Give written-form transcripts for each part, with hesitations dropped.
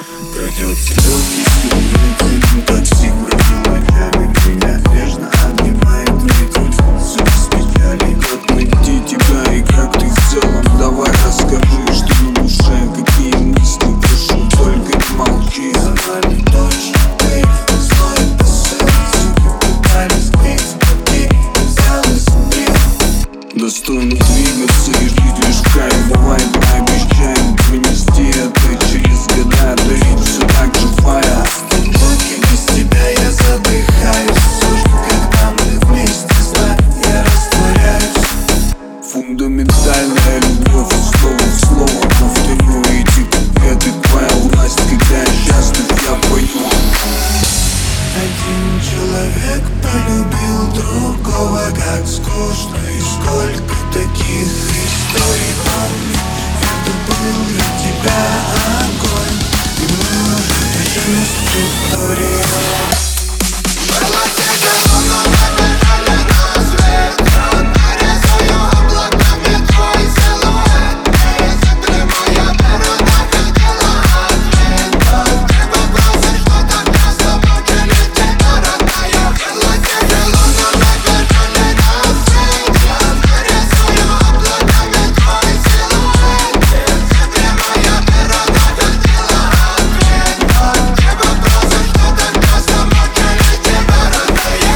Придется легкий силуэт, такси бродил ночами. Меня нежно обнимает твой грудь, все без печали. Как найти тебя и как ты в целом? Давай расскажи, что на душе, какие мысли, прошу, только не молчи. За нами дождь, ты злой посылки, пытались быть, и казалось мне достойно двигаться и жить лишь в кайф. Давай пообещаем принести это через года, дарить все так же фая. Глубокий без тебя я задыхаюсь. Все же, когда мы вместе, знай, я растворяюсь. Фундаментальная любовь, слово в слово повторю эти куплеты. Твоя власть, когда я счастлив, я пою. Один человек полюбил другого, как скучно. И сколько таких историй, помню, это был для тебя огонь. И мы уже чувствуем историю. Было тяжело, но мы бежали на свет. Нарисую облаками твой силуэт. Если моя природа хотела ответ, ты попросишь, что тогда с тобой летит родная. Было тяжело, но мы бежали на свет. Нарисую облаками твой силуэт. Если моя природа хотела ответ, ты попросишь, что тогда с тобой летит родная.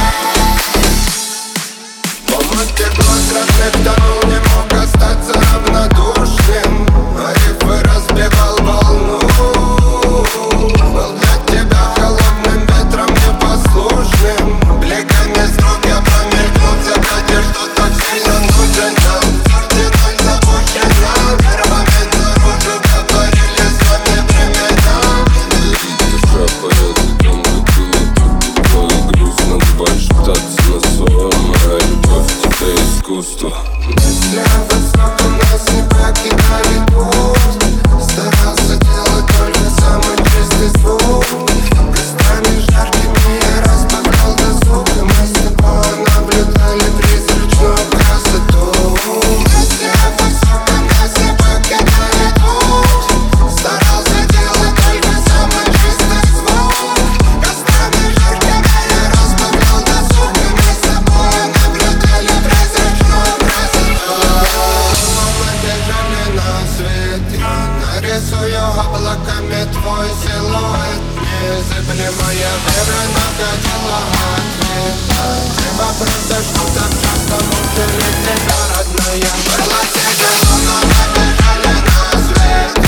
Помыть тепло страстных тонул, не мог остаться равнодушным. А рифы разбивал волну. Был для тебя холодным ветром непослушным. Бликами с рук я промелькнул в закате, что так сильно нужен нам. Сортиной запущена, первыми наружу говорили с вами времена. Душа поет, там как было грустно. Давай шептаться на своем, моя любовь, тебе искусство. Мысли о высоком нас не покидали путь. Старался делать только самый чистый звук. Кострами жаркими я разбавлял досуг, и мы с тобой наблюдали призрачную красоту. Мысли о высоком нас не покидали путь. Старался делать только самый чистый звук. Кострами жаркими я разбавлял досуг, и мы с тобой наблюдали призрачную красоту. Мы бежали на свет, я нарисую облаками твой силуэт. Незыблемая вера находила ответ. Ты вопросы, что так часто мучили тебя, родная. Было тяжело, но мы бежали на свет.